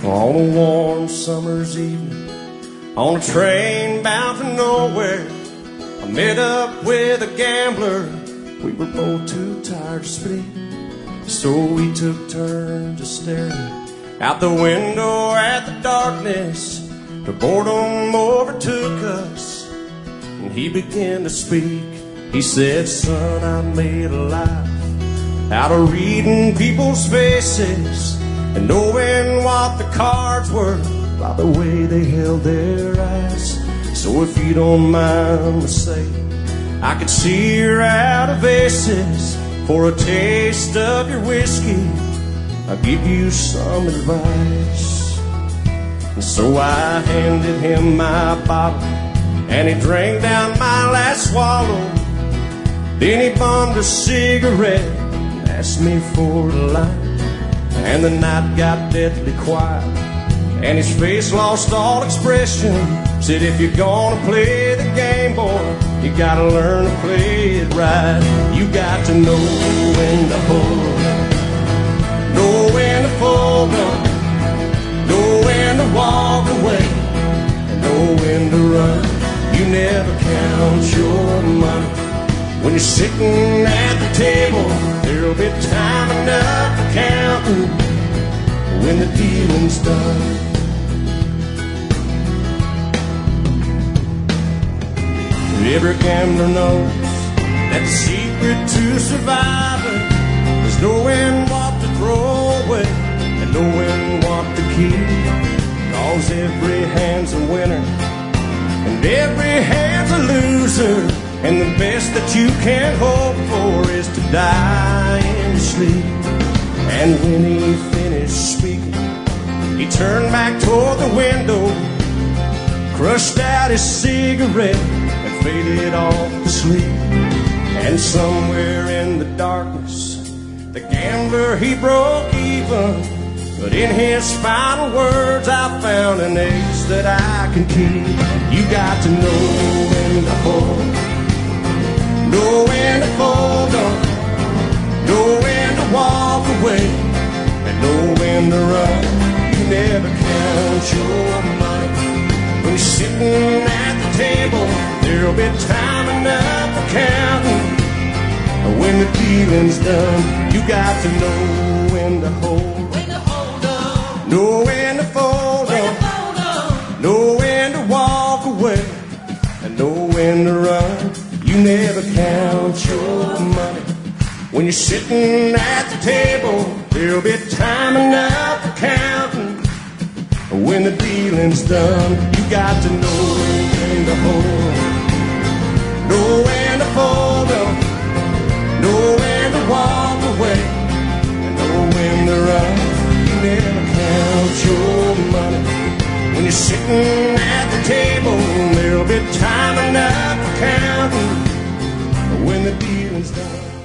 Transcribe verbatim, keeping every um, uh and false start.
On a warm summer's evening, on a train bound for nowhere, I met up with a gambler. We were both too tired to speak, so we took turns just staring out the window at the darkness. The boredom overtook us, and he began to speak. He said, "Son, I made a life out of reading people's faces and knowing what the cards were by the way they held their eyes. So if you don't mind me saying, I could see you're out of aces. For a taste of your whiskey, I'll give you some advice." And so I handed him my bottle, and he drank down my last swallow. Then he bummed a cigarette and asked me for a light. And the night got deathly quiet, and his face lost all expression. Said, "If you're gonna play the game, boy, you gotta learn to play it right. You got to know when to hold up, know when to fold up, know when to walk away, and know when to run. You never count your money when you're sitting at the table. There'll be time enough for counting when the dealing's done." Every gambler knows that the secret to surviving is knowing what to throw away and knowing what to keep. 'Cause every hand's a winner and every hand's a loser, and the best that you can hope for is to die in your sleep. And when he finished speaking, he turned back toward the window, crushed out his cigarette, and faded off to sleep. And somewhere in the darkness, the gambler, he broke even. But in his final words, I found an ace that I can keep. You got to know when to hold, know when to fold up, know when to walk away, and know when to run. You never count your money when you're sitting at the table. There'll be time enough for counting when the dealing's done. You got to know when to hold, when to hold up, know when to fold up, know when to walk away, and know when to run. You never count your money when you're sitting at the table. There'll be time enough for counting when the dealing's done. You got to know when to hold, know when to fold up, know when to walk away, and know when to run. You never count your money when you're sitting at the table. There'll be time enough for counting when the dealing's done.